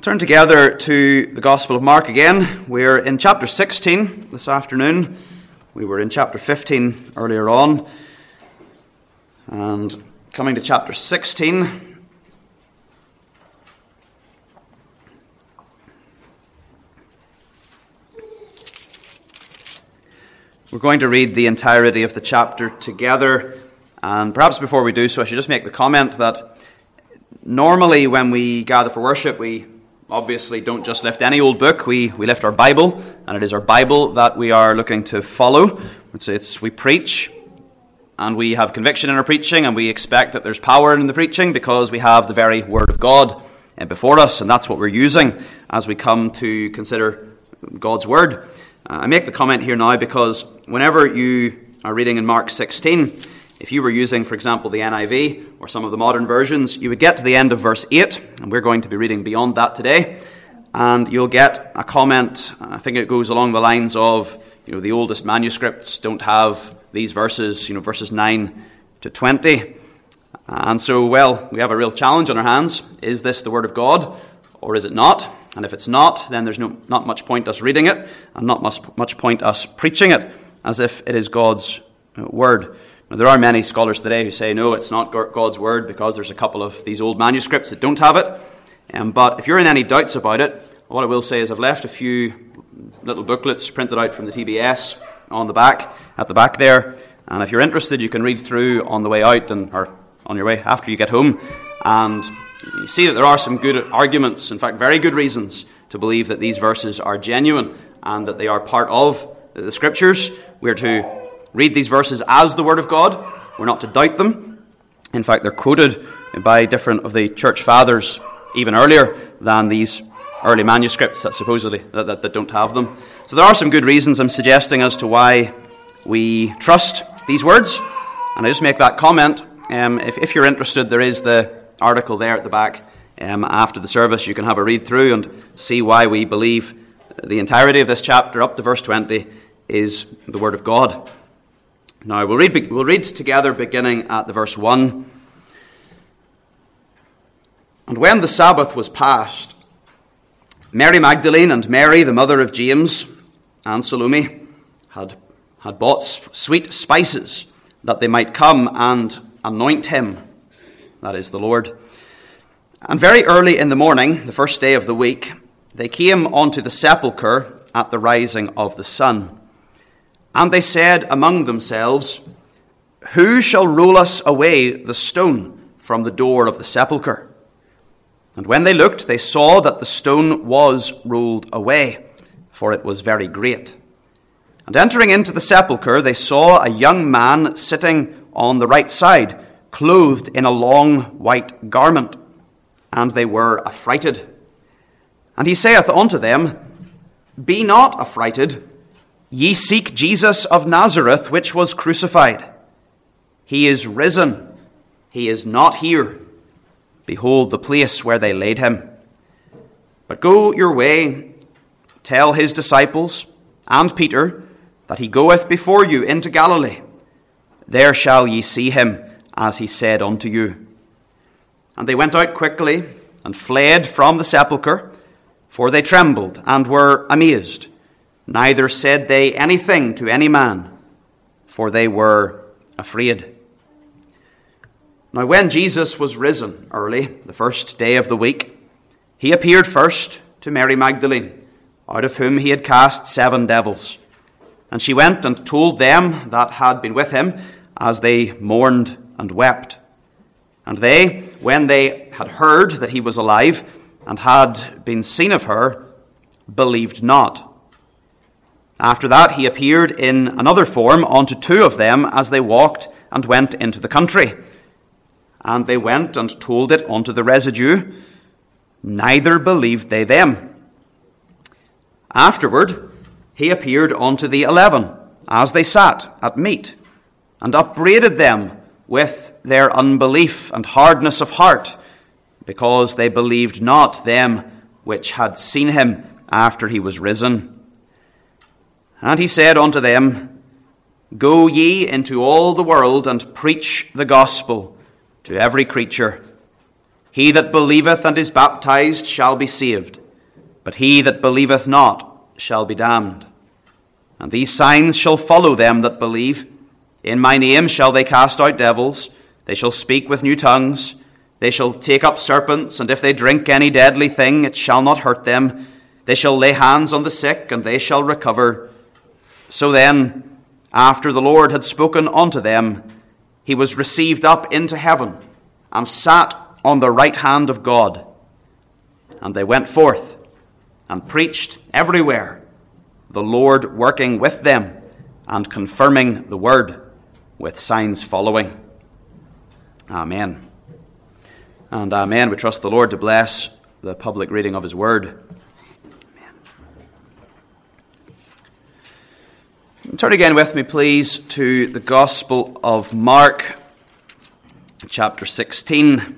Turn together to the Gospel of Mark again. We're in chapter 16 this afternoon. We were in chapter 15 earlier on. And coming to chapter 16, we're going to read the entirety of the chapter together. And perhaps before we do so, I should just make the comment that normally when we gather for worship, we obviously don't just lift any old book. We lift our Bible, and it is our Bible that we are looking to follow. We preach, and we have conviction in our preaching, and we expect that there's power in the preaching because we have the very Word of God before us, and that's what we're using as we come to consider God's Word. I make the comment here now because whenever you are reading in Mark 16, if you were using, for example, the NIV or some of the modern versions, you would get to the end of verse 8, and we're going to be reading beyond that today, and you'll get a comment. I think it goes along the lines of, the oldest manuscripts don't have these verses, verses 9 to 20. And so, we have a real challenge on our hands. Is this the Word of God, or is it not? And if it's not, then there's not much point us reading it, and not much point us preaching it, as if it is God's Word. Now, there are many scholars today who say, no, it's not God's Word because there's a couple of these old manuscripts that don't have it. But if you're in any doubts about it, what I will say is I've left a few little booklets printed out from the TBS at the back there. And if you're interested, you can read through on the way out or on your way after you get home. And you see that there are some good arguments, in fact, very good reasons to believe that these verses are genuine and that they are part of the Scriptures. We're to read these verses as the Word of God. We're not to doubt them. In fact, they're quoted by different of the church fathers even earlier than these early manuscripts that supposedly that don't have them. So there are some good reasons I'm suggesting as to why we trust these words. And I just make that comment. If you're interested, there is the article there at the back. After the service, you can have a read through and see why we believe the entirety of this chapter up to verse 20 is the Word of God. Now, we'll read together beginning at the verse 1. And when the Sabbath was past, Mary Magdalene and Mary, the mother of James, and Salome had bought sweet spices that they might come and anoint him, that is the Lord. And very early in the morning, the first day of the week, they came unto the sepulchre at the rising of the sun. And they said among themselves, Who shall roll us away the stone from the door of the sepulchre? And when they looked, they saw that the stone was rolled away, for it was very great. And entering into the sepulchre, they saw a young man sitting on the right side, clothed in a long white garment. And they were affrighted. And he saith unto them, Be not affrighted. Ye seek Jesus of Nazareth, which was crucified. He is risen. He is not here. Behold the place where they laid him. But go your way, tell his disciples and Peter that he goeth before you into Galilee. There shall ye see him, as he said unto you. And they went out quickly and fled from the sepulchre, for they trembled and were amazed. Neither said they anything to any man, for they were afraid. Now when Jesus was risen early, the first day of the week, he appeared first to Mary Magdalene, out of whom he had cast 7 devils. And she went and told them that had been with him, as they mourned and wept. And they, when they had heard that he was alive, and had been seen of her, believed not. After that he appeared in another form unto 2 of them as they walked and went into the country. And they went and told it unto the residue. Neither believed they them. Afterward he appeared unto the 11 as they sat at meat, and upbraided them with their unbelief and hardness of heart, because they believed not them which had seen him after he was risen. And he said unto them, Go ye into all the world and preach the gospel to every creature. He that believeth and is baptized shall be saved, but he that believeth not shall be damned. And these signs shall follow them that believe. In my name shall they cast out devils. They shall speak with new tongues. They shall take up serpents, and if they drink any deadly thing, it shall not hurt them. They shall lay hands on the sick, and they shall recover. So then, after the Lord had spoken unto them, he was received up into heaven, and sat on the right hand of God. And they went forth, and preached everywhere, the Lord working with them, and confirming the word, with signs following. Amen. And amen. We trust the Lord to bless the public reading of his word. Amen. Turn again with me, please, to the Gospel of Mark, chapter 16.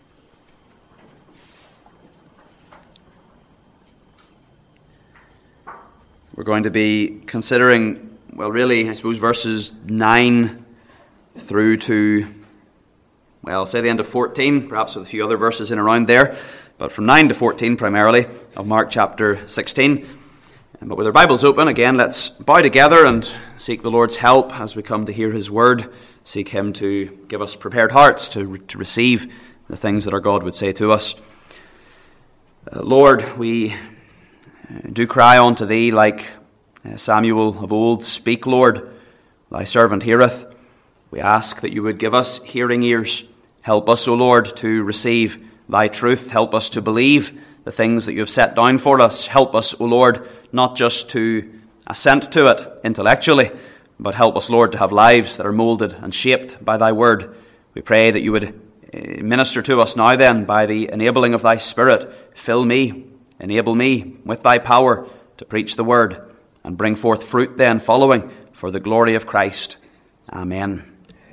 We're going to be considering, well, really, I suppose, verses 9 through to, well, say the end of 14, perhaps with a few other verses in around there, but from 9 to 14 primarily of Mark chapter 16. But with our Bibles open, again, let's bow together and seek the Lord's help as we come to hear his word, seek him to give us prepared hearts to receive the things that our God would say to us. Lord, we do cry unto thee like Samuel of old, speak, Lord, thy servant heareth. We ask that you would give us hearing ears. Help us, O Lord, to receive thy truth. Help us to believe the things that you have set down for us. Help us, O Lord, not just to assent to it intellectually, but help us, Lord, to have lives that are moulded and shaped by thy word. We pray that you would minister to us now then by the enabling of thy Spirit. Fill me, enable me with thy power to preach the word and bring forth fruit then following for the glory of Christ. Amen.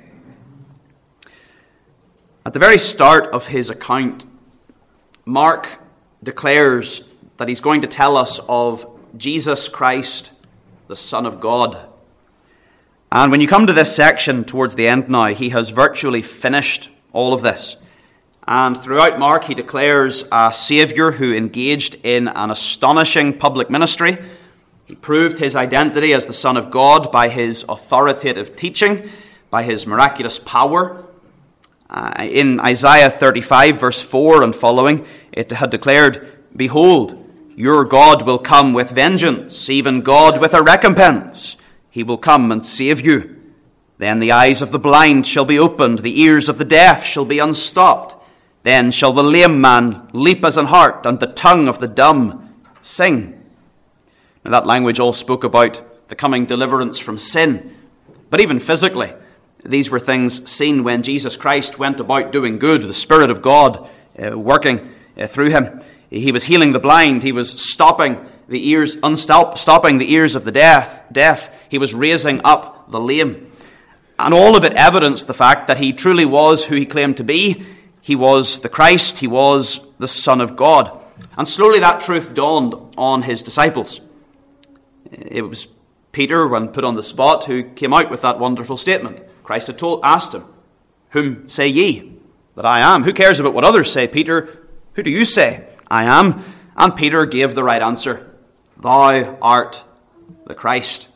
At the very start of his account, Mark declares that he's going to tell us of Jesus Christ, the Son of God. And when you come to this section towards the end now, he has virtually finished all of this. And throughout Mark, he declares a Saviour who engaged in an astonishing public ministry. He proved his identity as the Son of God by his authoritative teaching, by his miraculous power. In Isaiah 35, verse 4 and following, it had declared, behold, your God will come with vengeance, even God with a recompense. He will come and save you. Then the eyes of the blind shall be opened, the ears of the deaf shall be unstopped. Then shall the lame man leap as an hart, and the tongue of the dumb sing. Now that language all spoke about the coming deliverance from sin. But even physically, these were things seen when Jesus Christ went about doing good, the Spirit of God working through him. He was healing the blind. He was stopping the ears of the deaf. He was raising up the lame. And all of it evidenced the fact that he truly was who he claimed to be. He was the Christ. He was the Son of God. And slowly that truth dawned on his disciples. It was Peter, when put on the spot, who came out with that wonderful statement. Christ had asked him, whom say ye that I am? Who cares about what others say, Peter? Who do you say I am? And Peter gave the right answer. Thou art the Christ.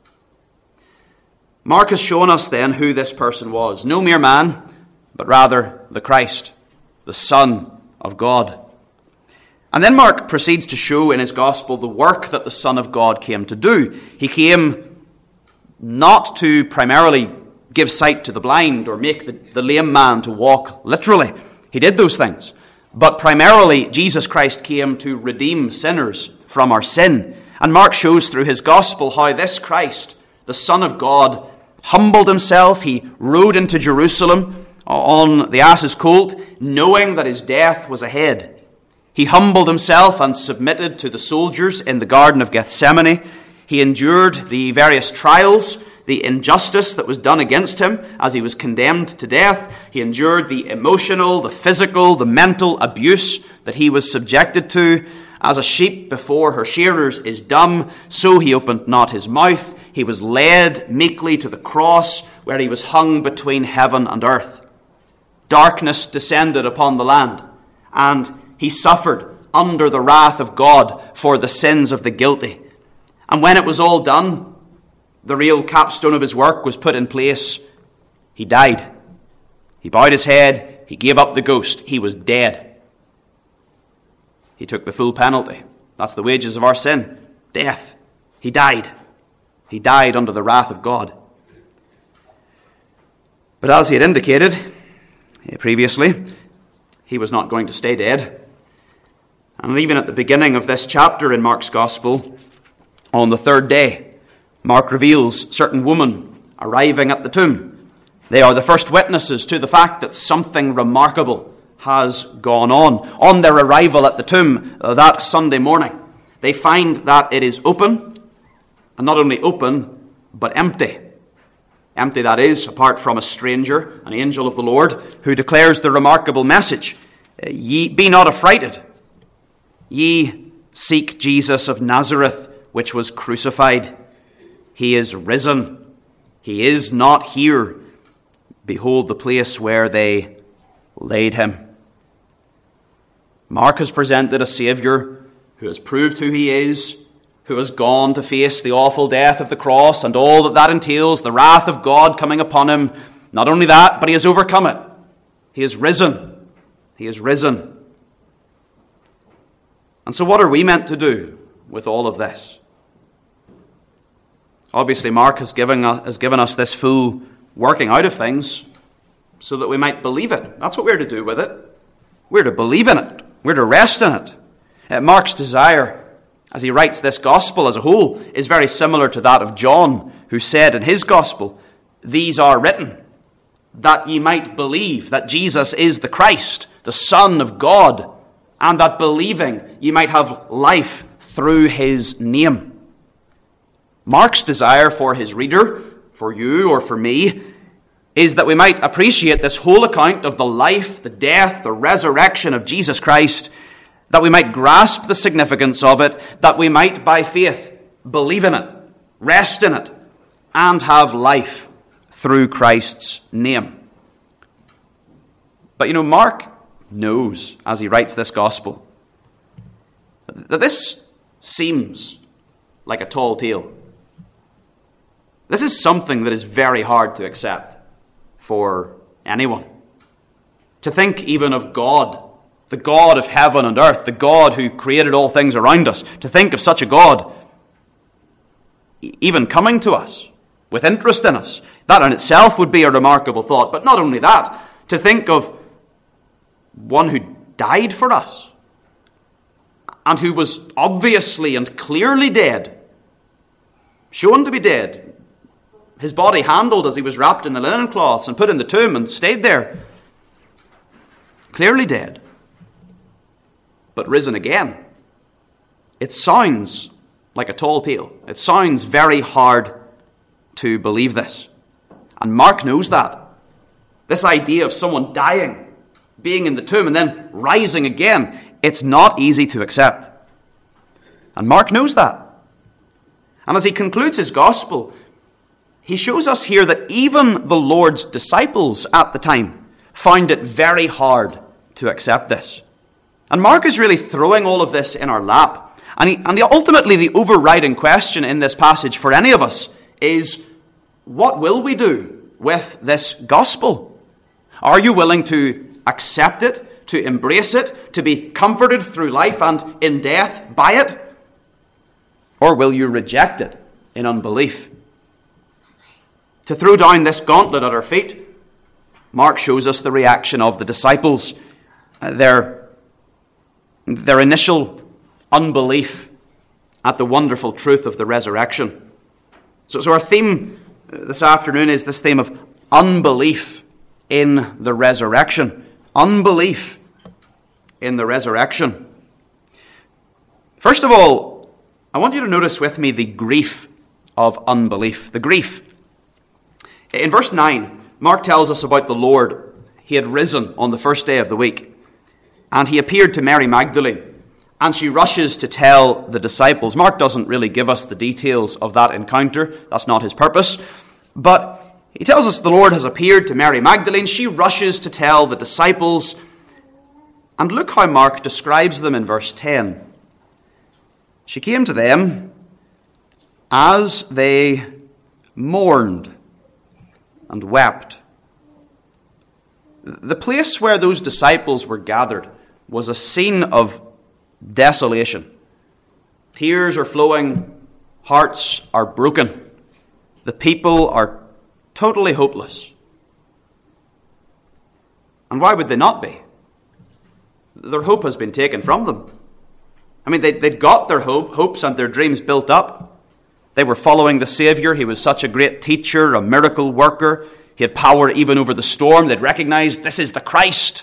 Mark has shown us then who this person was. No mere man, but rather the Christ, the Son of God. And then Mark proceeds to show in his gospel the work that the Son of God came to do. He came not to primarily give sight to the blind or make the lame man to walk literally. He did those things. But primarily, Jesus Christ came to redeem sinners from our sin. And Mark shows through his gospel how this Christ, the Son of God, humbled himself. He rode into Jerusalem on the ass's colt, knowing that his death was ahead. He humbled himself and submitted to the soldiers in the Garden of Gethsemane. He endured the various trials, the injustice that was done against him as he was condemned to death. He endured the emotional, the physical, the mental abuse that he was subjected to. As a sheep before her shearers is dumb, so he opened not his mouth. He was led meekly to the cross, where he was hung between heaven and earth. Darkness descended upon the land. and he suffered under the wrath of God for the sins of the guilty. And when it was all done, the real capstone of his work was put in place. He died. He bowed his head. He gave up the ghost. He was dead. He took the full penalty. That's the wages of our sin. Death. He died. He died under the wrath of God. But as he had indicated previously, he was not going to stay dead. And even at the beginning of this chapter in Mark's Gospel, on the third day, Mark reveals certain women arriving at the tomb. They are the first witnesses to the fact that something remarkable has gone on. On their arrival at the tomb that Sunday morning, they find that it is open, and not only open, but empty. Empty, that is, apart from a stranger, an angel of the Lord, who declares the remarkable message, "Ye be not affrighted. Ye seek Jesus of Nazareth, which was crucified. He is risen. He is not here. Behold the place where they laid him." Mark has presented a Saviour who has proved who he is, who has gone to face the awful death of the cross and all that entails, the wrath of God coming upon him. Not only that, but he has overcome it. He is risen. He is risen. And so what are we meant to do with all of this? Obviously, Mark has given us this full working out of things so that we might believe it. That's what we're to do with it. We're to believe in it. We're to rest in it. Mark's desire, as he writes this gospel as a whole, is very similar to that of John, who said in his gospel, "These are written, that ye might believe that Jesus is the Christ, the Son of God, and that believing ye might have life through his name." Mark's desire for his reader, for you or for me, is that we might appreciate this whole account of the life, the death, the resurrection of Jesus Christ, that we might grasp the significance of it, that we might by faith believe in it, rest in it, and have life through Christ's name. But Mark knows, as he writes this gospel, that this seems like a tall tale. This is something that is very hard to accept for anyone. To think even of God, the God of heaven and earth, the God who created all things around us, to think of such a God even coming to us with interest in us, that in itself would be a remarkable thought. But not only that, to think of one who died for us and who was obviously and clearly dead, shown to be dead, his body handled as he was wrapped in the linen cloths and put in the tomb and stayed there, clearly dead, but risen again. It sounds like a tall tale. It sounds very hard to believe this. And Mark knows that. This idea of someone dying, being in the tomb, and then rising again, it's not easy to accept. And Mark knows that. And as he concludes his gospel, he shows us here that even the Lord's disciples at the time found it very hard to accept this. And Mark is really throwing all of this in our lap. And ultimately the overriding question in this passage for any of us is, what will we do with this gospel? Are you willing to accept it, to embrace it, to be comforted through life and in death by it? Or will you reject it in unbelief? To throw down this gauntlet at our feet, Mark shows us the reaction of the disciples, their initial unbelief at the wonderful truth of the resurrection. So our theme this afternoon is this theme of unbelief in the resurrection. Unbelief in the resurrection. First of all, I want you to notice with me the grief of unbelief. The grief. In verse 9, Mark tells us about the Lord. He had risen on the first day of the week, and he appeared to Mary Magdalene, and she rushes to tell the disciples. Mark doesn't really give us the details of that encounter. That's not his purpose. But he tells us the Lord has appeared to Mary Magdalene. She rushes to tell the disciples. And look how Mark describes them in verse 10. She came to them as they mourned and wept. The place where those disciples were gathered was a scene of desolation. Tears are flowing, hearts are broken. The people are totally hopeless. And why would they not be? Their hope has been taken from them. I mean, they'd got their hopes and their dreams built up. They were following the Savior. He was such a great teacher, a miracle worker. He had power even over the storm. They'd recognized this is the Christ.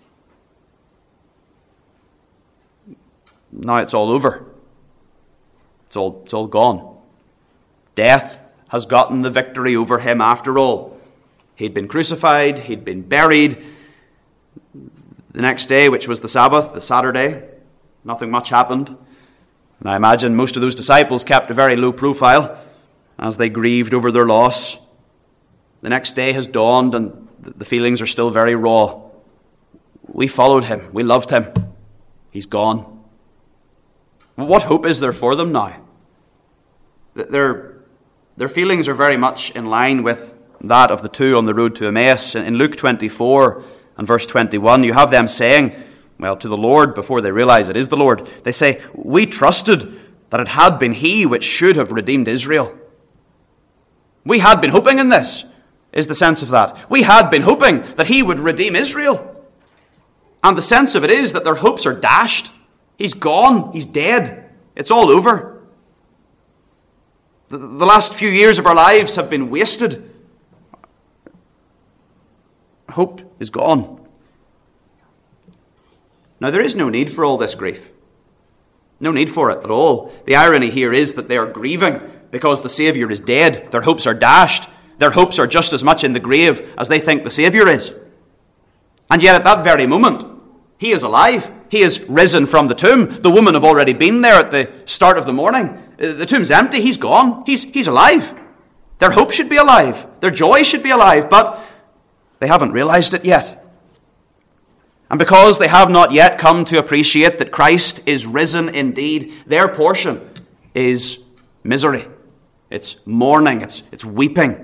Now it's all over. It's all gone. Death has gotten the victory over him after all. He'd been crucified. He'd been buried. The next day, which was the Sabbath, the Saturday, nothing much happened. And I imagine most of those disciples kept a very low profile as they grieved over their loss. The next day has dawned and the feelings are still very raw. We followed him. We loved him. He's gone. What hope is there for them now? Their feelings are very much in line with that of the two on the road to Emmaus. In Luke 24 and verse 21, you have them saying, well, to the Lord, before they realize it is the Lord, they say, we trusted that it had been he which should have redeemed Israel. We had been hoping in this, is the sense of that. We had been hoping that he would redeem Israel. And the sense of it is that their hopes are dashed. He's gone. He's dead. It's all over. The last few years of our lives have been wasted. Hope is gone. Now, there is no need for all this grief. No need for it at all. The irony here is that they are grieving because the Saviour is dead. Their hopes are dashed. Their hopes are just as much in the grave as they think the Saviour is. And yet at that very moment, he is alive. He is risen from the tomb. The women have already been there at the start of the morning. The tomb's empty. He's gone. He's alive. Their hope should be alive. Their joy should be alive. But they haven't realized it yet. And because they have not yet come to appreciate that Christ is risen indeed, their portion is misery. It's mourning. It's weeping.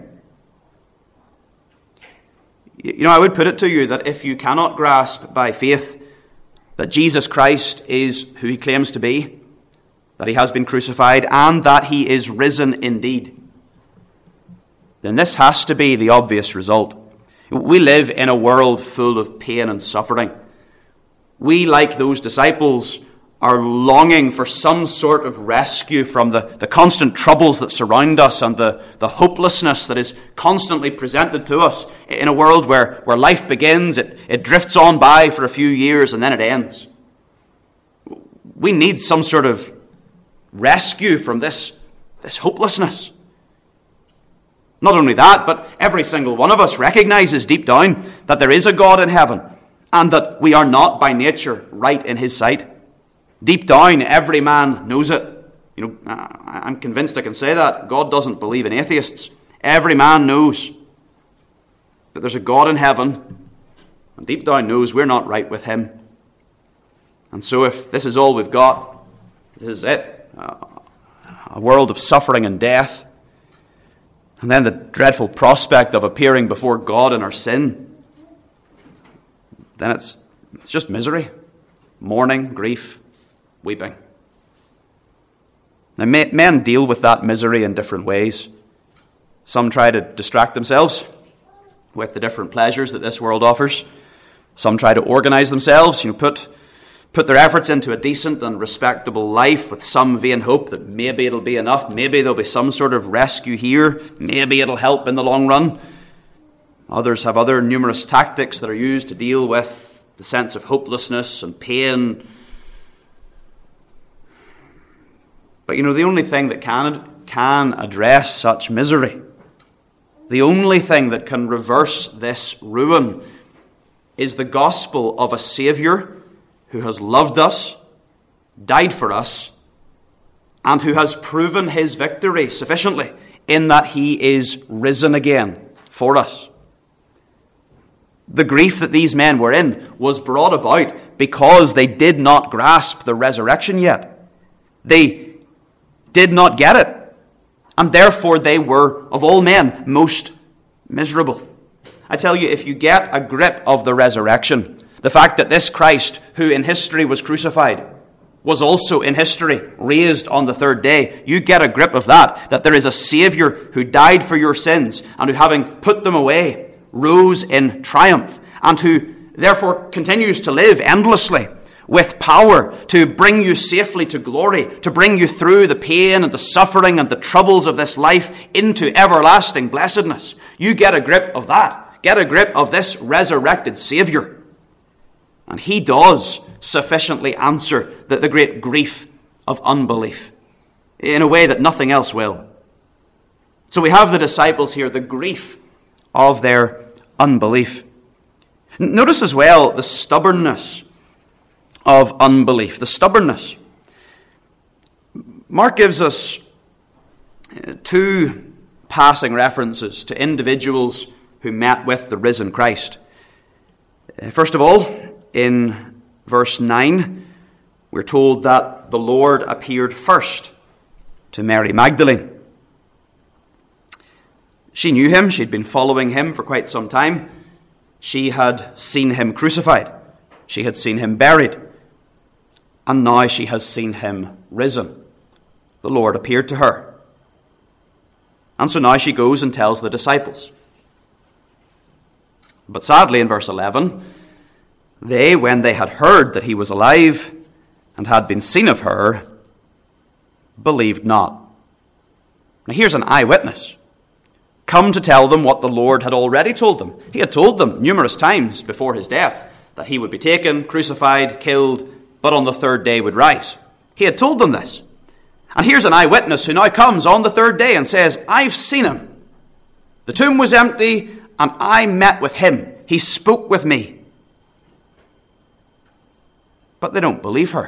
You know, I would put it to you that if you cannot grasp by faith that Jesus Christ is who he claims to be, that he has been crucified, and that he is risen indeed, then this has to be the obvious result. We live in a world full of pain and suffering. We, like those disciples, are longing for some sort of rescue from the constant troubles that surround us and the hopelessness that is constantly presented to us in a world where life begins, it drifts on by for a few years, and then it ends. We need some sort of rescue from this hopelessness. Not only that, but every single one of us recognizes deep down that there is a God in heaven and that we are not by nature right in his sight. Deep down, every man knows it. You know, I'm convinced I can say that. God doesn't believe in atheists. Every man knows that there's a God in heaven, and deep down knows we're not right with him. And so if this is all we've got, this is it. A world of suffering and death. And then the dreadful prospect of appearing before God in our sin. Then it's just misery, mourning, grief, weeping. Now, men deal with that misery in different ways. Some try to distract themselves with the different pleasures that this world offers. Some try to organize themselves, put their efforts into a decent and respectable life with some vain hope that maybe it'll be enough, maybe there'll be some sort of rescue here, maybe it'll help in the long run. Others have other numerous tactics that are used to deal with the sense of hopelessness and pain. But the only thing that can address such misery, the only thing that can reverse this ruin, is the gospel of a Saviour who has loved us, died for us, and who has proven his victory sufficiently in that he is risen again for us. The grief that these men were in was brought about because they did not grasp the resurrection yet. They did not get it. And therefore they were, of all men, most miserable. I tell you, if you get a grip of the resurrection, the fact that this Christ, who in history was crucified, was also in history raised on the third day, you get a grip of that there is a Savior who died for your sins and who, having put them away, rose in triumph, and who therefore continues to live endlessly with power to bring you safely to glory, to bring you through the pain and the suffering and the troubles of this life into everlasting blessedness. You get a grip of that. Get a grip of this resurrected Savior. And he does sufficiently answer the great grief of unbelief in a way that nothing else will. So we have the disciples here, the grief of their unbelief. Notice as well the stubbornness of unbelief, the stubbornness. Mark gives us two passing references to individuals who met with the risen Christ. First of all, in verse 9, we're told that the Lord appeared first to Mary Magdalene. She knew him. She'd been following him for quite some time. She had seen him crucified. She had seen him buried. And now she has seen him risen. The Lord appeared to her. And so now she goes and tells the disciples. But sadly, in verse 11, they, when they had heard that he was alive and had been seen of her, believed not. Now here's an eyewitness, come to tell them what the Lord had already told them. He had told them numerous times before his death that he would be taken, crucified, killed, but on the third day would rise. He had told them this. And here's an eyewitness who now comes on the third day and says, I've seen him. The tomb was empty and I met with him. He spoke with me. But they don't believe her.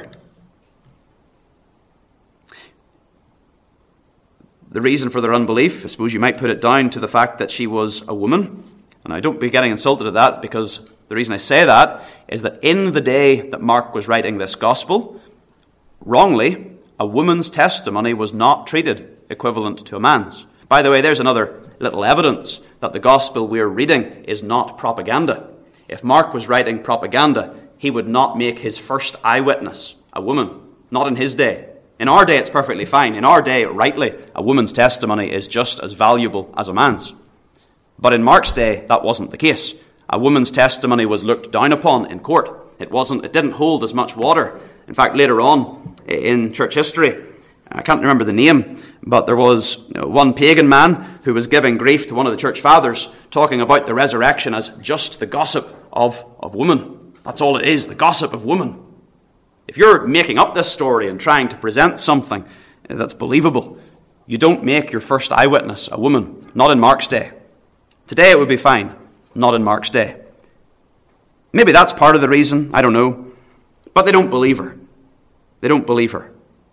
The reason for their unbelief, I suppose you might put it down to the fact that she was a woman. And I don't be getting insulted at that, because the reason I say that is that in the day that Mark was writing this gospel, wrongly, a woman's testimony was not treated equivalent to a man's. By the way, there's another little evidence that the gospel we're reading is not propaganda. If Mark was writing propaganda, he would not make his first eyewitness a woman. Not in his day. In our day, it's perfectly fine. In our day, rightly, a woman's testimony is just as valuable as a man's. But in Mark's day, that wasn't the case. A woman's testimony was looked down upon in court. It didn't hold as much water. In fact, later on in church history, I can't remember the name, but there was one pagan man who was giving grief to one of the church fathers, talking about the resurrection as just the gossip of woman. That's all it is, the gossip of woman. If you're making up this story and trying to present something that's believable, you don't make your first eyewitness a woman. Not in Mark's day. Today it would be fine. Not in Mark's day. Maybe that's part of the reason, I don't know. But they don't believe her. They don't believe her.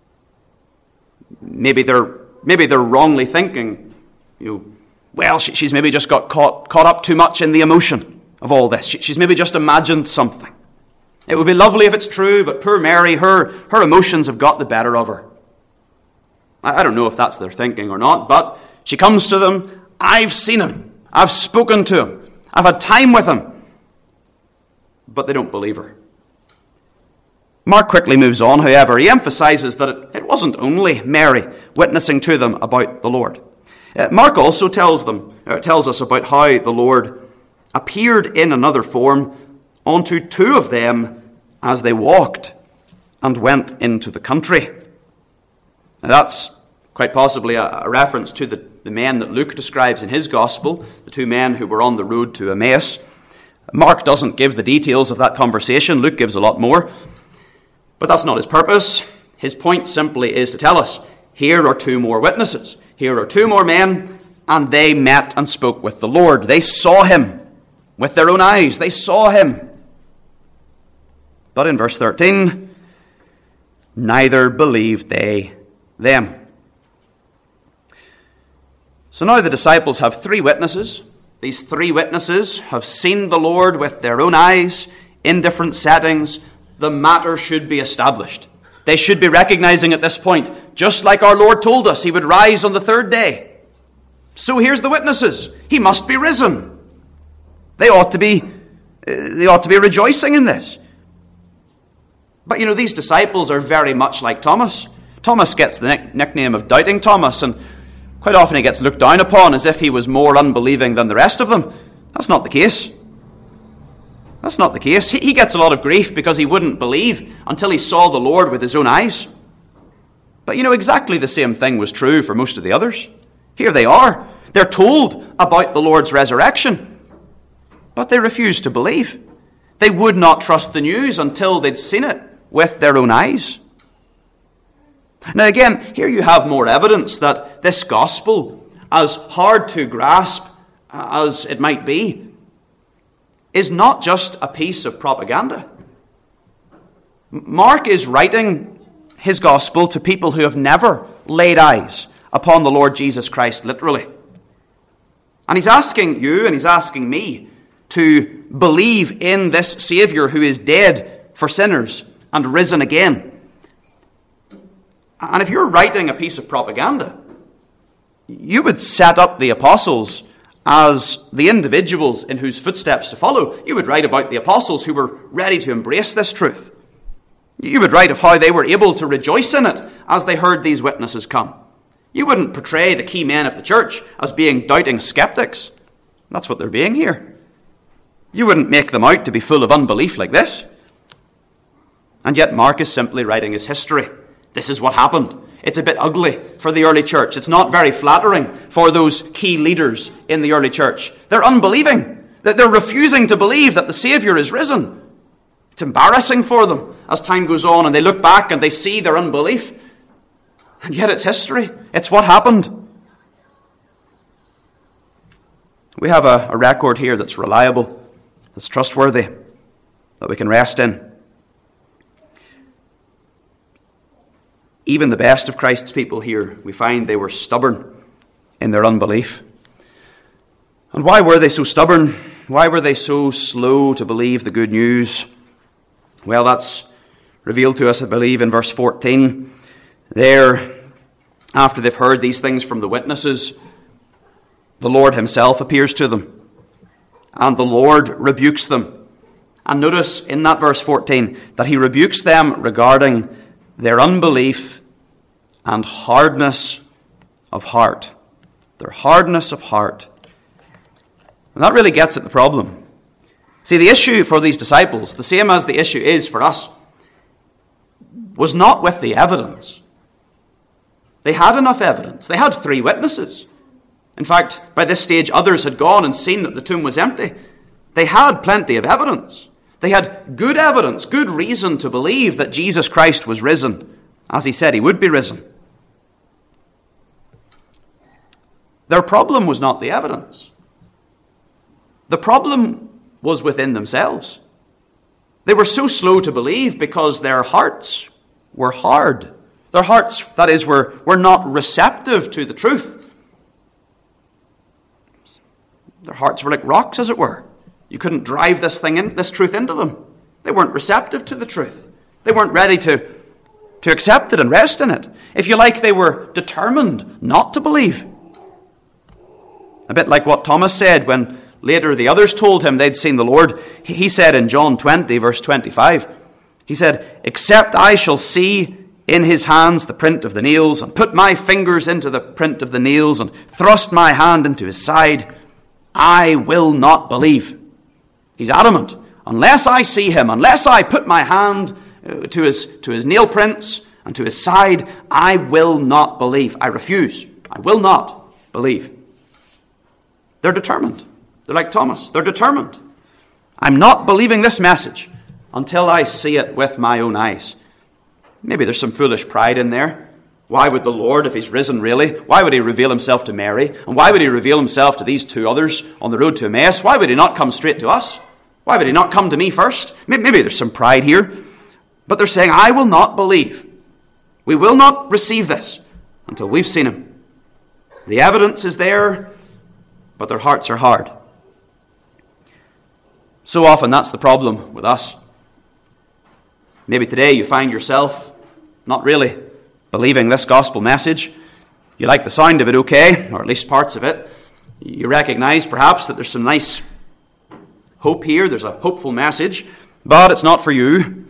Maybe they're wrongly thinking, well, she's maybe just got caught up too much in the emotion of all this. She's maybe just imagined something. It would be lovely if it's true, but poor Mary, her emotions have got the better of her. I don't know if that's their thinking or not, but she comes to them, I've seen him, I've spoken to him, I've had time with him. But they don't believe her. Mark quickly moves on, however. He emphasizes that it wasn't only Mary witnessing to them about the Lord. Mark also tells us about how the Lord appeared in another form unto two of them as they walked and went into the country. Now that's quite possibly a reference to the men that Luke describes in his gospel, the two men who were on the road to Emmaus. Mark doesn't give the details of that conversation. Luke gives a lot more. But that's not his purpose. His point simply is to tell us, here are two more witnesses. Here are two more men, and they met and spoke with the Lord. They saw him with their own eyes. They saw him. But in verse 13, neither believed they them. So now the disciples have three witnesses. These three witnesses have seen the Lord with their own eyes in different settings, the matter should be established. They should be recognizing at this point, just like our Lord told us, he would rise on the third day. So here's the witnesses. He must be risen. They ought to be rejoicing in this. But these disciples are very much like Thomas. Thomas gets the nickname of Doubting Thomas, and quite often he gets looked down upon as if he was more unbelieving than the rest of them. That's not the case. That's not the case. He gets a lot of grief because he wouldn't believe until he saw the Lord with his own eyes. But exactly the same thing was true for most of the others. Here they are. They're told about the Lord's resurrection, but they refuse to believe. They would not trust the news until they'd seen it with their own eyes. Now again, here you have more evidence that this gospel, as hard to grasp as it might be, is not just a piece of propaganda. Mark is writing his gospel to people who have never laid eyes upon the Lord Jesus Christ literally. And he's asking you and he's asking me to believe in this Savior who is dead for sinners and risen again. And if you're writing a piece of propaganda, you would set up the apostles as the individuals in whose footsteps to follow. You would write about the apostles who were ready to embrace this truth. You would write of how they were able to rejoice in it as they heard these witnesses come. You wouldn't portray the key men of the church as being doubting skeptics. That's what they're being here. You wouldn't make them out to be full of unbelief like this. And yet Mark is simply writing his history. This is what happened. It's a bit ugly for the early church. It's not very flattering for those key leaders in the early church. They're unbelieving. They're refusing to believe that the Savior is risen. It's embarrassing for them as time goes on and they look back and they see their unbelief. And yet it's history. It's what happened. We have a record here that's reliable, that's trustworthy, that we can rest in. Even the best of Christ's people here, we find they were stubborn in their unbelief. And why were they so stubborn? Why were they so slow to believe the good news? Well, that's revealed to us, I believe, in verse 14. There, after they've heard these things from the witnesses, the Lord himself appears to them, and the Lord rebukes them. And notice in that verse 14 that he rebukes them regarding their unbelief and hardness of heart. Their hardness of heart. And that really gets at the problem. See, the issue for these disciples, the same as the issue is for us, was not with the evidence. They had enough evidence. They had 3 witnesses. In fact, by this stage, others had gone and seen that the tomb was empty. They had plenty of evidence. They had good evidence, good reason to believe that Jesus Christ was risen, as he said he would be risen. Their problem was not the evidence. The problem was within themselves. They were so slow to believe because their hearts were hard. Their hearts, that is, were not receptive to the truth. Their hearts were like rocks, as it were. You couldn't drive this truth into them. They weren't receptive to the truth. They weren't ready to accept it and rest in it. If you like, they were determined not to believe. A bit like what Thomas said when later the others told him they'd seen the Lord. He said in John 20, verse 25, he said, "Except I shall see in his hands the print of the nails, and put my fingers into the print of the nails, and thrust my hand into his side, I will not believe." He's adamant. Unless I see him, unless I put my hand to his nail prints and to his side, I will not believe. I refuse. I will not believe. They're determined. They're like Thomas. They're determined. I'm not believing this message until I see it with my own eyes. Maybe there's some foolish pride in there. Why would the Lord, if he's risen really, why would he reveal himself to Mary? And why would he reveal himself to these 2 others on the road to Emmaus? Why would he not come straight to us? Why would he not come to me first? Maybe there's some pride here. But they're saying, I will not believe. We will not receive this until we've seen him. The evidence is there, but their hearts are hard. So often that's the problem with us. Maybe today you find yourself not really believing this gospel message. You like the sound of it okay, or at least parts of it. You recognize perhaps that there's some nice hope here. There's a hopeful message, but it's not for you.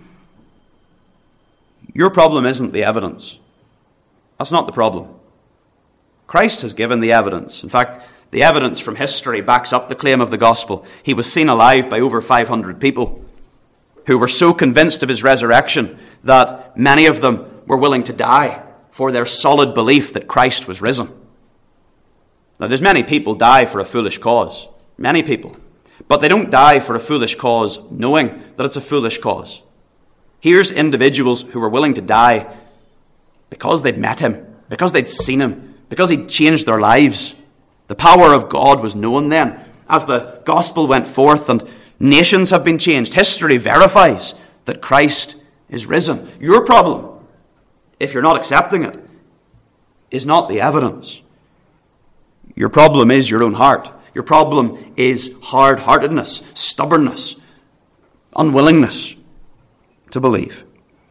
Your problem isn't the evidence. That's not the problem. Christ has given the evidence. In fact, the evidence from history backs up the claim of the gospel. He was seen alive by over 500 people who were so convinced of his resurrection that many of them were willing to die for their solid belief that Christ was risen. Now, there's many people die for a foolish cause. Many people. But they don't die for a foolish cause knowing that it's a foolish cause. Here's individuals who were willing to die because they'd met him, because they'd seen him, because he'd changed their lives. The power of God was known then. As the gospel went forth and nations have been changed, history verifies that Christ is risen. Your problem, if you're not accepting it, is not the evidence. Your problem is your own heart. Your problem is hard-heartedness, stubbornness, unwillingness to believe.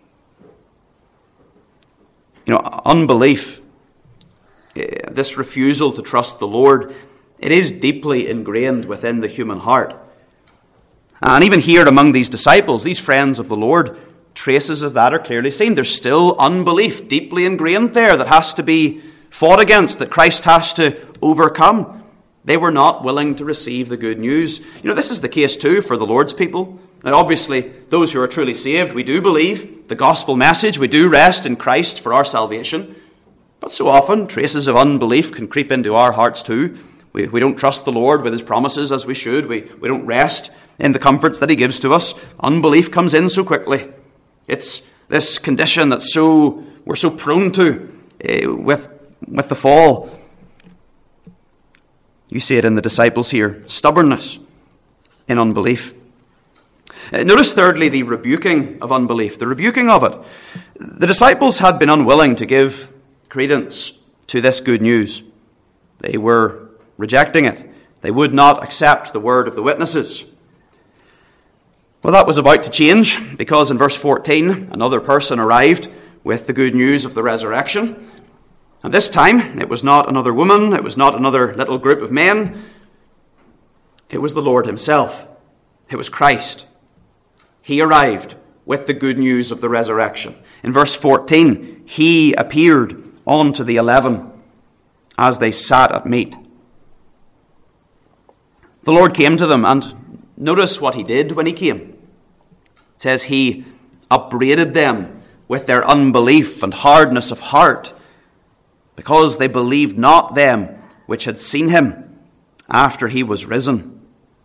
Unbelief, this refusal to trust the Lord, it is deeply ingrained within the human heart. And even here among these disciples, these friends of the Lord, traces of that are clearly seen. There's still unbelief deeply ingrained there that has to be fought against, that Christ has to overcome. They were not willing to receive the good news. This is the case too for the Lord's people. Now, obviously, those who are truly saved, we do believe the gospel message. We do rest in Christ for our salvation. But so often, traces of unbelief can creep into our hearts too. We don't trust the Lord with his promises as we should. We don't rest in the comforts that he gives to us. Unbelief comes in so quickly. It's this condition that we're so prone to with the fall. You see it in the disciples here. Stubbornness in unbelief. Notice thirdly the rebuking of unbelief, the rebuking of it. The disciples had been unwilling to give credence to this good news. They were rejecting it. They would not accept the word of the witnesses. Well, that was about to change because in verse 14, another person arrived with the good news of the resurrection. And this time, it was not another woman, it was not another little group of men. It was the Lord himself. It was Christ. He arrived with the good news of the resurrection. In verse 14, he appeared unto the 11 as they sat at meat. The Lord came to them, and notice what he did when he came. It says he upbraided them with their unbelief and hardness of heart, because they believed not them which had seen him after he was risen.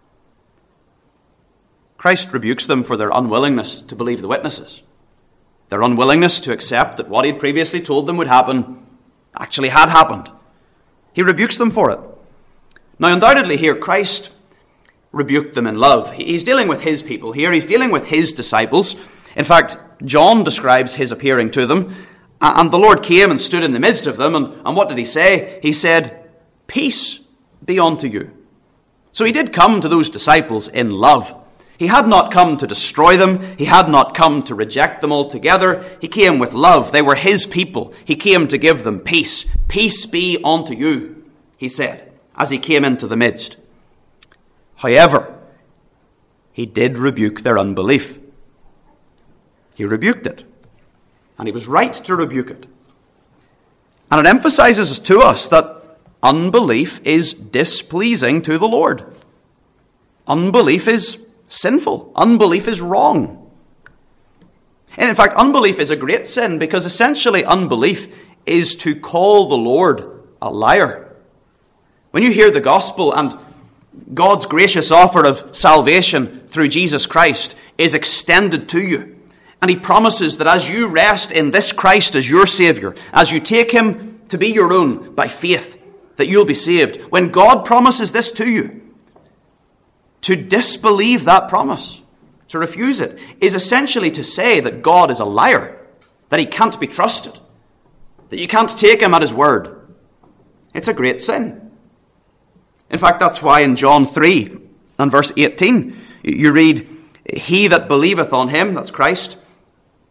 Christ rebukes them for their unwillingness to believe the witnesses, their unwillingness to accept that what he had previously told them would happen actually had happened. He rebukes them for it. Now, undoubtedly here, Christ rebuked them in love. He's dealing with his people here. He's dealing with his disciples. In fact, John describes his appearing to them. And the Lord came and stood in the midst of them. And what did he say? He said, "Peace be unto you." So he did come to those disciples in love. He had not come to destroy them. He had not come to reject them altogether. He came with love. They were his people. He came to give them peace. "Peace be unto you," he said, as he came into the midst. However, he did rebuke their unbelief. He rebuked it. And he was right to rebuke it. And it emphasizes to us that unbelief is displeasing to the Lord. Unbelief is sinful. Unbelief is wrong. And in fact, unbelief is a great sin because essentially unbelief is to call the Lord a liar. When you hear the gospel and God's gracious offer of salvation through Jesus Christ is extended to you, and he promises that as you rest in this Christ as your Savior, as you take him to be your own by faith, that you'll be saved. When God promises this to you, to disbelieve that promise, to refuse it, is essentially to say that God is a liar, that he can't be trusted, that you can't take him at his word. It's a great sin. In fact, that's why in John 3 and verse 18, you read, "He that believeth on him," that's Christ,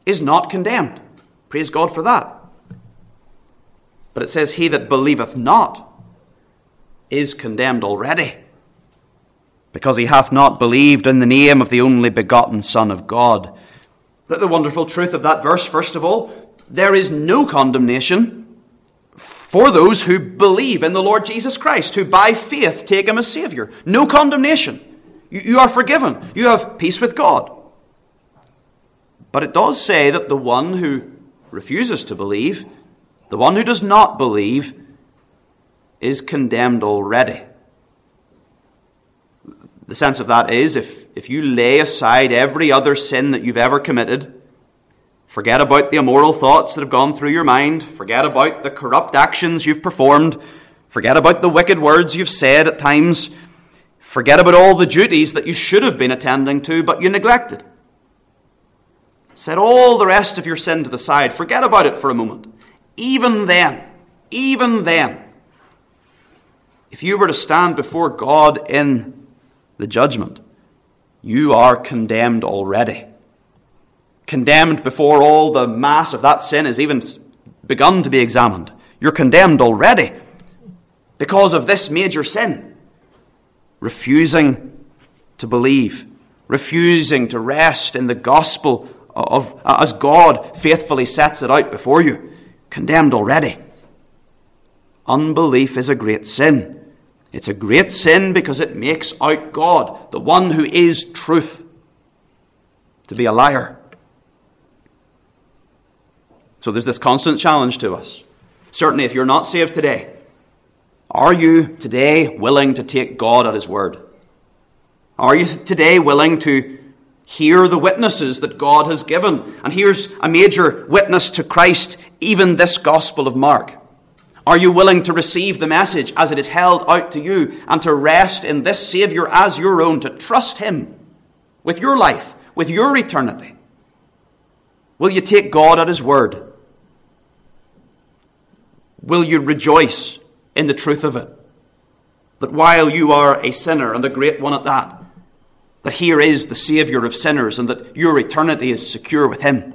is not condemned. Praise God for that. But it says, he that believeth not is condemned already, because he hath not believed in the name of the only begotten Son of God. The wonderful truth of that verse, first of all, there is no condemnation for those who believe in the Lord Jesus Christ, who by faith take him as Saviour. No condemnation. You are forgiven. You have peace with God. But it does say that the one who refuses to believe, the one who does not believe, is condemned already. The sense of that is, if you lay aside every other sin that you've ever committed, forget about the immoral thoughts that have gone through your mind, forget about the corrupt actions you've performed, forget about the wicked words you've said at times, forget about all the duties that you should have been attending to but you neglected. Set all the rest of your sin to the side. Forget about it for a moment. Even then, if you were to stand before God in the judgment, you are condemned already. Condemned before all the mass of that sin has even begun to be examined. You're condemned already because of this major sin. Refusing to believe, refusing to rest in the gospel of as God faithfully sets it out before you. Condemned already. Unbelief is a great sin. It's a great sin because it makes out God, the one who is truth, to be a liar. So there's this constant challenge to us. Certainly if you're not saved today, are you today willing to take God at his word? Are you today willing to hear the witnesses that God has given? And here's a major witness to Christ, even this Gospel of Mark. Are you willing to receive the message as it is held out to you and to rest in this Saviour as your own, to trust him with your life, with your eternity? Will you take God at his word? Will you rejoice in the truth of it? That while you are a sinner, and a great one at that here is the Saviour of sinners and that your eternity is secure with him?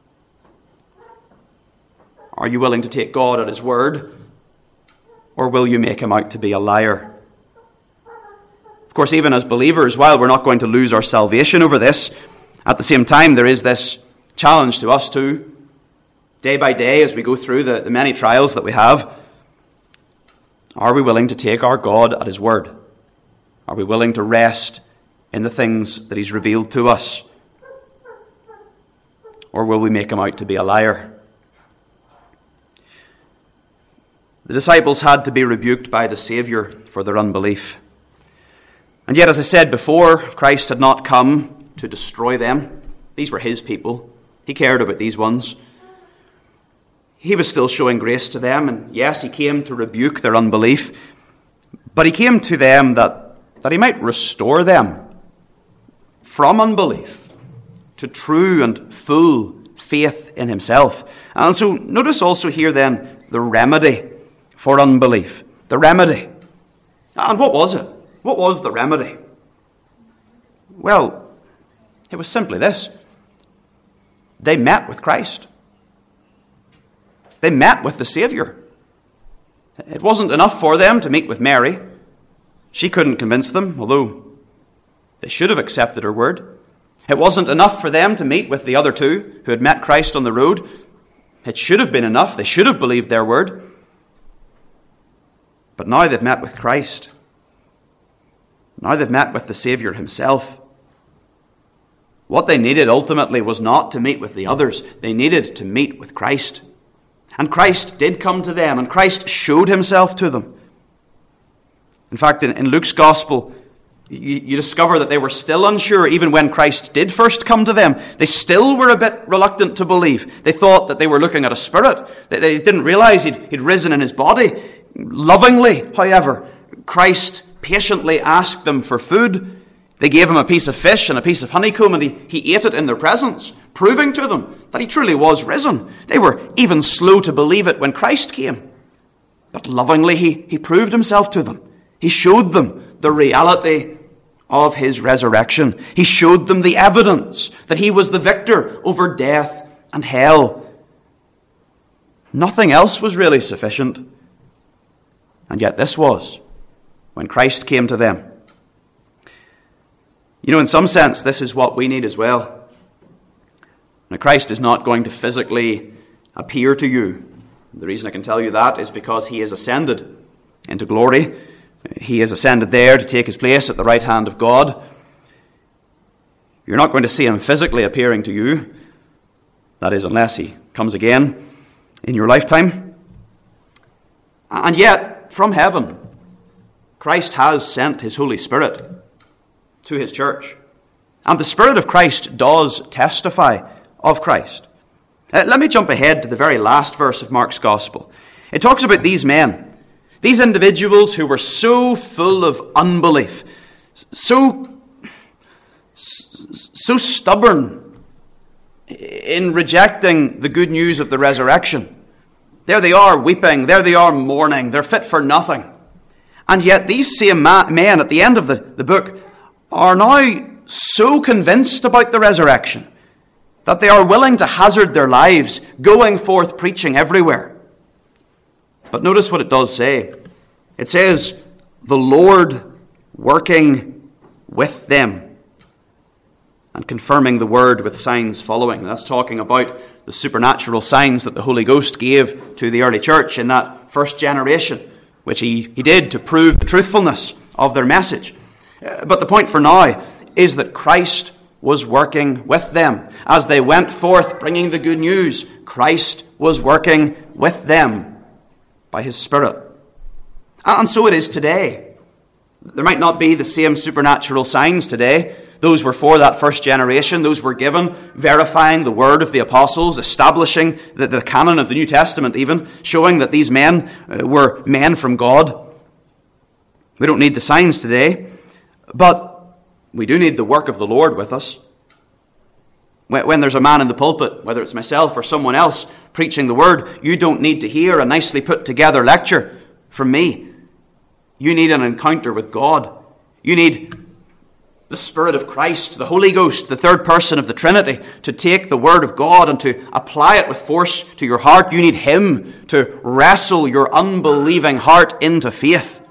Are you willing to take God at his word? Or will you make him out to be a liar? Of course, even as believers, while we're not going to lose our salvation over this, at the same time there is this challenge to us too, day by day as we go through the many trials that we have. Are we willing to take our God at his word? Are we willing to rest in the things that he's revealed to us? Or will we make him out to be a liar? The disciples had to be rebuked by the Saviour for their unbelief. And yet, as I said before, Christ had not come to destroy them. These were his people. He cared about these ones. He was still showing grace to them, and yes, he came to rebuke their unbelief, but he came to them that he might restore them from unbelief to true and full faith in himself. And so notice also here then the remedy for unbelief. The remedy. And what was it? What was the remedy? Well, it was simply this. They met with Christ. They met with the Saviour. It wasn't enough for them to meet with Mary. She couldn't convince them, although they should have accepted her word. It wasn't enough for them to meet with the other two who had met Christ on the road. It should have been enough. They should have believed their word. But now they've met with Christ. Now they've met with the Saviour himself. What they needed ultimately was not to meet with the others. They needed to meet with Christ. And Christ did come to them, and Christ showed himself to them. In fact, in Luke's Gospel, you discover that they were still unsure even when Christ did first come to them. They still were a bit reluctant to believe. They thought that they were looking at a spirit. They didn't realize he'd risen in his body. Lovingly, however, Christ patiently asked them for food. They gave him a piece of fish and a piece of honeycomb, and he ate it in their presence, proving to them that he truly was risen. They were even slow to believe it when Christ came. But lovingly, he proved himself to them. He showed them the reality of his resurrection. He showed them the evidence that he was the victor over death and hell. Nothing else was really sufficient. And yet this was, when Christ came to them. You know, in some sense, this is what we need as well. Now, Christ is not going to physically appear to you. The reason I can tell you that is because he is ascended into glory. He is ascended there to take his place at the right hand of God. You're not going to see him physically appearing to you. That is, unless he comes again in your lifetime. And yet, from heaven, Christ has sent his Holy Spirit to his church. And the Spirit of Christ does testify of Christ. Let me jump ahead to the very last verse of Mark's Gospel. It talks about these men, these individuals who were so full of unbelief, so stubborn in rejecting the good news of the resurrection. There they are weeping, there they are mourning, they're fit for nothing. And yet these same men at the end of the book are now so convinced about the resurrection that they are willing to hazard their lives going forth preaching everywhere. But notice what it does say. It says, the Lord working with them and confirming the word with signs following. That's talking about the supernatural signs that the Holy Ghost gave to the early church in that first generation, which he did to prove the truthfulness of their message. But the point for now is that Christ was working with them. As they went forth bringing the good news, Christ was working with them by his Spirit. And so it is today. There might not be the same supernatural signs today. Those were for that first generation. Those were given, verifying the word of the apostles, establishing the canon of the New Testament even, showing that these men were men from God. We don't need the signs today, but we do need the work of the Lord with us. When there's a man in the pulpit, whether it's myself or someone else preaching the word, you don't need to hear a nicely put together lecture from me. You need an encounter with God. You need the Spirit of Christ, the Holy Ghost, the third person of the Trinity, to take the word of God and to apply it with force to your heart. You need him to wrestle your unbelieving heart into faith.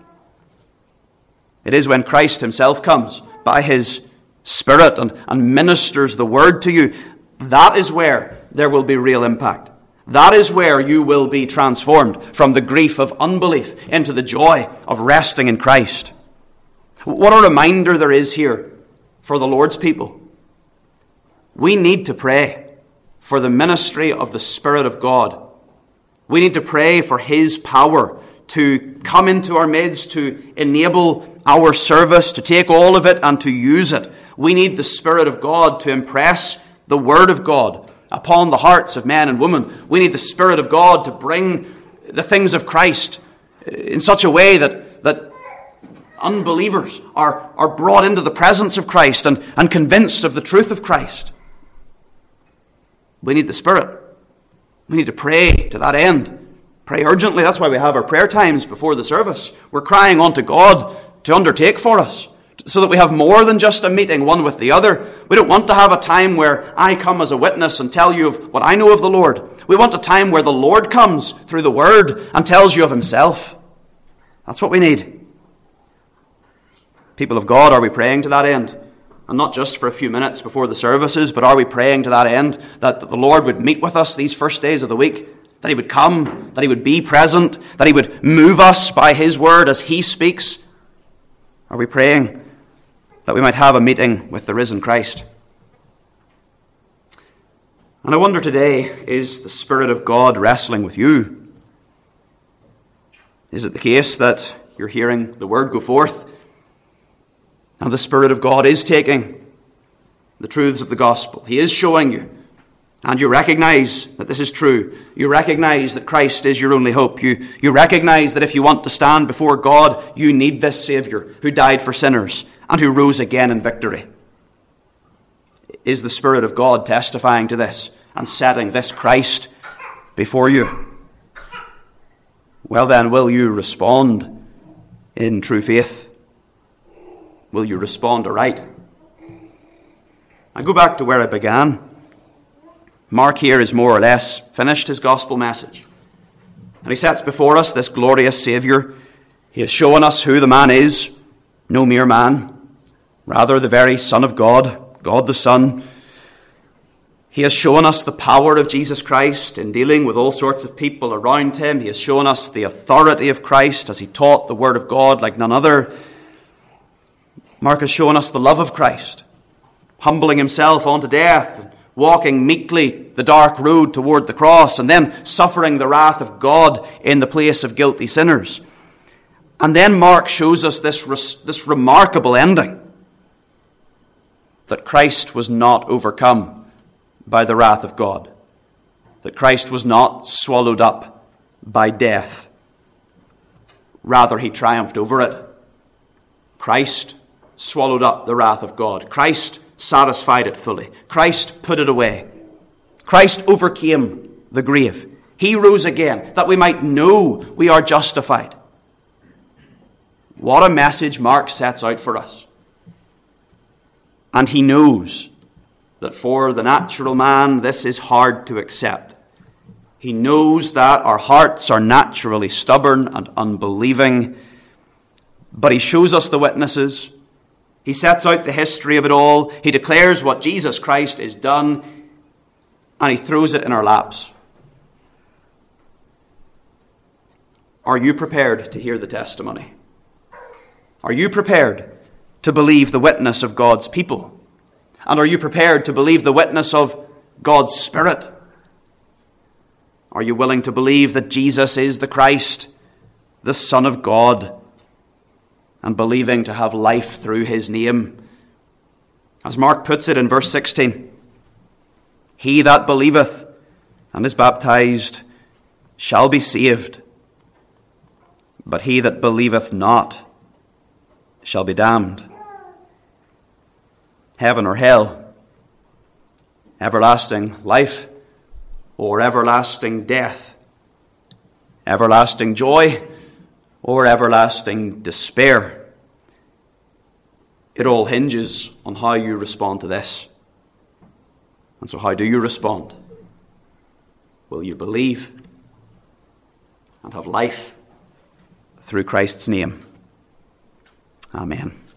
It is when Christ himself comes by his Spirit and ministers the word to you, that is where there will be real impact. That is where you will be transformed from the grief of unbelief into the joy of resting in Christ. What a reminder there is here for the Lord's people. We need to pray for the ministry of the Spirit of God. We need to pray for his power to come into our midst, to enable our service, to take all of it and to use it. We need the Spirit of God to impress the Word of God upon the hearts of men and women. We need the Spirit of God to bring the things of Christ in such a way that unbelievers are brought into the presence of Christ and convinced of the truth of Christ. We need the Spirit. We need to pray to that end. Pray urgently. That's why we have our prayer times before the service. We're crying unto God to undertake for us, so that we have more than just a meeting one with the other. We don't want to have a time where I come as a witness and tell you of what I know of the Lord. We want a time where the Lord comes through the Word and tells you of himself. That's what we need. People of God, are we praying to that end? And not just for a few minutes before the services, but are we praying to that end that the Lord would meet with us these first days of the week? That he would come, that he would be present, that he would move us by his word as he speaks? Are we praying that we might have a meeting with the risen Christ? And I wonder today, is the Spirit of God wrestling with you? Is it the case that you're hearing the word go forth, and the Spirit of God is taking the truths of the gospel? He is showing you, and you recognize that this is true. You recognize that Christ is your only hope. You recognize that if you want to stand before God, you need this Savior who died for sinners and who rose again in victory. Is the Spirit of God testifying to this and setting this Christ before you? Well then, will you respond in true faith? Will you respond aright? I go back to where I began. Mark here has more or less finished his gospel message. And he sets before us this glorious Saviour. He has shown us who the man is, no mere man, rather the very Son of God, God the Son. He has shown us the power of Jesus Christ in dealing with all sorts of people around him. He has shown us the authority of Christ as he taught the Word of God like none other. Mark has shown us the love of Christ, humbling himself unto death, walking meekly the dark road toward the cross, and then suffering the wrath of God in the place of guilty sinners. And then Mark shows us this remarkable ending, that Christ was not overcome by the wrath of God, that Christ was not swallowed up by death. Rather, he triumphed over it. Christ swallowed up the wrath of God. Christ satisfied it fully. Christ put it away. Christ overcame the grave. He rose again, that we might know we are justified. What a message Mark sets out for us. And he knows that for the natural man, this is hard to accept. He knows that our hearts are naturally stubborn and unbelieving. But he shows us the witnesses. He sets out the history of it all. He declares what Jesus Christ has done, and he throws it in our laps. Are you prepared to hear the testimony? Are you prepared to believe the witness of God's people? And are you prepared to believe the witness of God's Spirit? Are you willing to believe that Jesus is the Christ, the Son of God, and believing to have life through his name? As Mark puts it in verse 16, he that believeth and is baptized shall be saved, but he that believeth not shall be damned. Heaven or hell, everlasting life or everlasting death, everlasting joy or everlasting despair. It all hinges on how you respond to this. And so how do you respond? Will you believe and have life through Christ's name? Amen.